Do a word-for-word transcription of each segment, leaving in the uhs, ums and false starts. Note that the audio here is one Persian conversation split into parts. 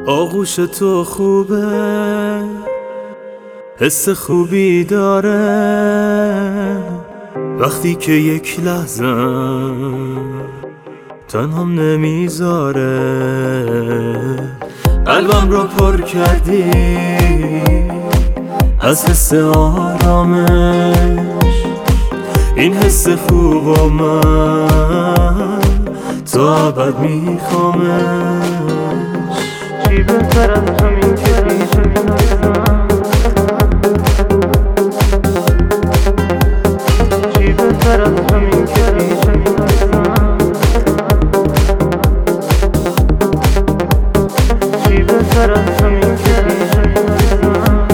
آغوش تو خوبه، حس خوبی داره وقتی که یک لحظه تنهام نمیذاره. قلبم رو پر کردی از حس آرامش، این حس خوب و من تا ابد میخوامش. چی بهتر از همین که پیش هستم، چی بهتر از همین که پیش هستم، چی بهتر از همین که پیش هستم.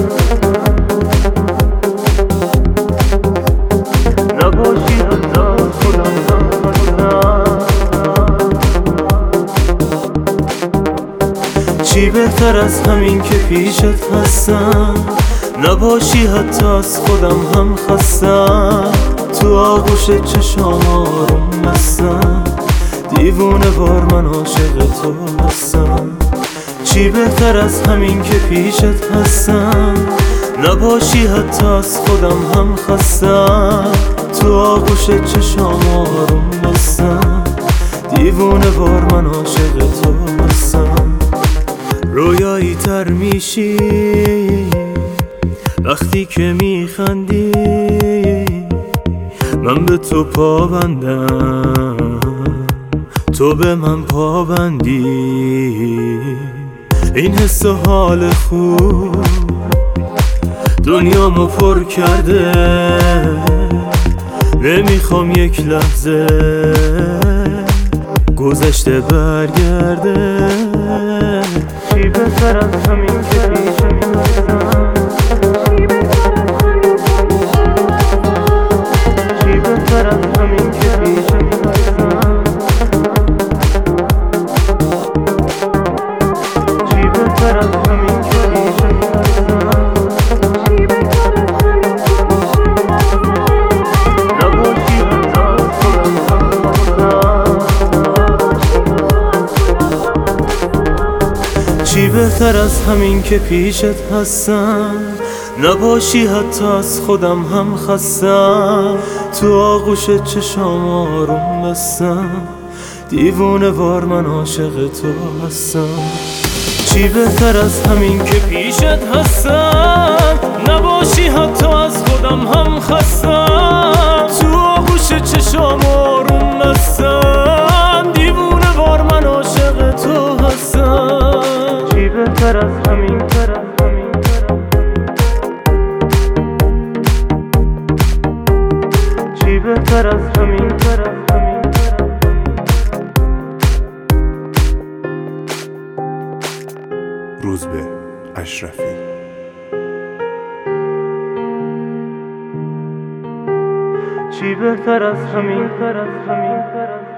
نباشی حتی خودم هم هستم، چی بهتر از همین که پیشت هستم. نباشی حتی از خودم هم خستم، تو آغوش چشام آروم بستم، دیوونه وار من عاشق تو هستم. چی بهتر از همین که پیشت هستم. نباشی حتی از خودم هم خستم، تو آغوش چشام آروم بستم، دیوونه وار من عاشق تو هستم. رویایی تر میشی وقتی که میخندی، من به تو پابندم تو به من پابندی. این حس و حال خوب دنیامو پر کرده، نمیخوام یک لحظه گذشته برگرده. چی بهتر از همین که پیش هستم، چی بهتر از همین که پیش هستم، چی بهتر از همین که پیش هستم. نباشی حتی خودم هم هستم، چی بهتر از همین که پیشت هستم. نباشی حتی از خودم هم خستم، تو آغوش چشام آروم بستم، دیوونه وار من عاشق تو هستم. چی بهتر از همین که پیشت هستم. نباشی حتی از خودم هم خستم، تو آغوش چشام آروم بستم، دیوونه وار من عاشق تو هستم. چی بهتر از همین چی بهتر از همین روزبه اشرفی. چی بهتر از همین